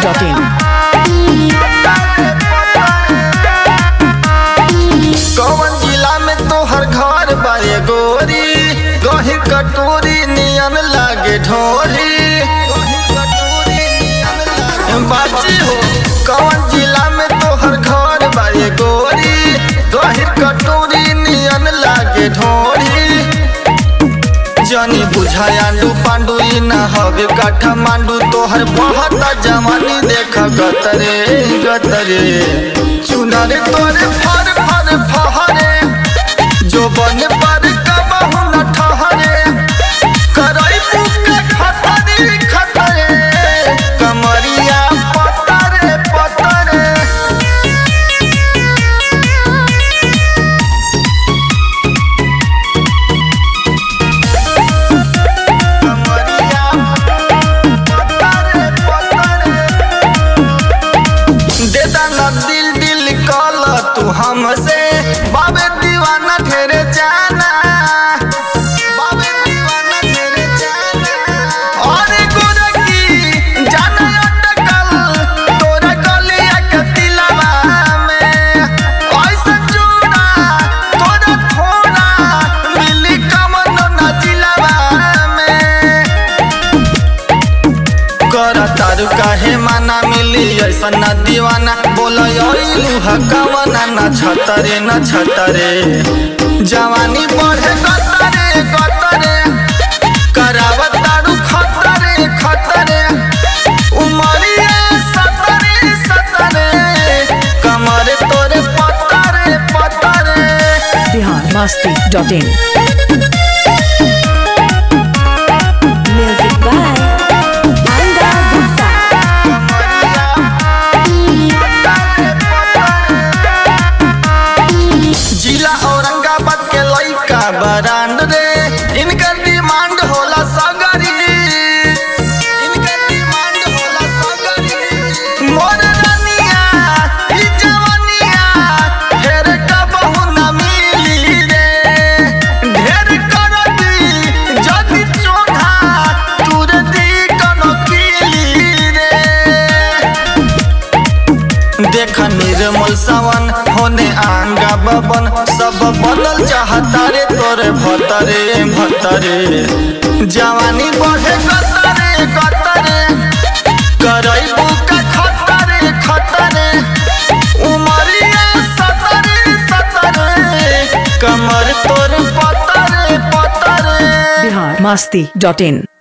biharmasti.in कौन जिला में तोहर घर बाए गोरी गही कटोरी नियन लागे ढोरी बाजी हो। कौन जिला में तोहर घर बाए गोरी गही कटोरी नियन लागे ढोरी जानी बुझायालू पांडु ना हवे काठमांडू तोहर बहुत जवानी देख गतरे गतरे चुनर तोरे फर फर फहरे जो बन पर कबहू न ठहरे करई बुके खतरे खतरे कमरिया पतरे पतरे तू हमसे बाबे दीवाना ढेरे जाना बाबे दीवाना ढेरे जाना और गोरकी जाना अटकल तोरा गलिया के दिलवा में ऐसा चूड़ा तोरा थोड़ा मिली कमन न जिलवा में कर तारू काहे माना मिली ऐसा न दीवाना बोल कवना न छतरे न छतरे जवानी बढ़े गतरे गतरे करावत तारू खतरे खतरे उमरिया सतरे सतरे कमर तोरे पतरे पतरे biharmasti.in Music by Anga Gupta. जिला औरंगाबाद के लइका बरांड रे इनकर डिमांड होला सगरी इनकर डिमांड होला सगरी मोर रानिया ई जवानिया फेर कबहू न मिली रे ढेर कर दी जदी चोधा तुर दी कनो किली रे देख निर्मल सावन होने आंगा बबन सब बनल चाहता रे तोरे भतरे भतरे जवानी बढ़े गतरे गतरे करई बुका खतरे खतरे उमरिया सतरे सतरे कमर तोरे पतरे पतरे biharmasti.in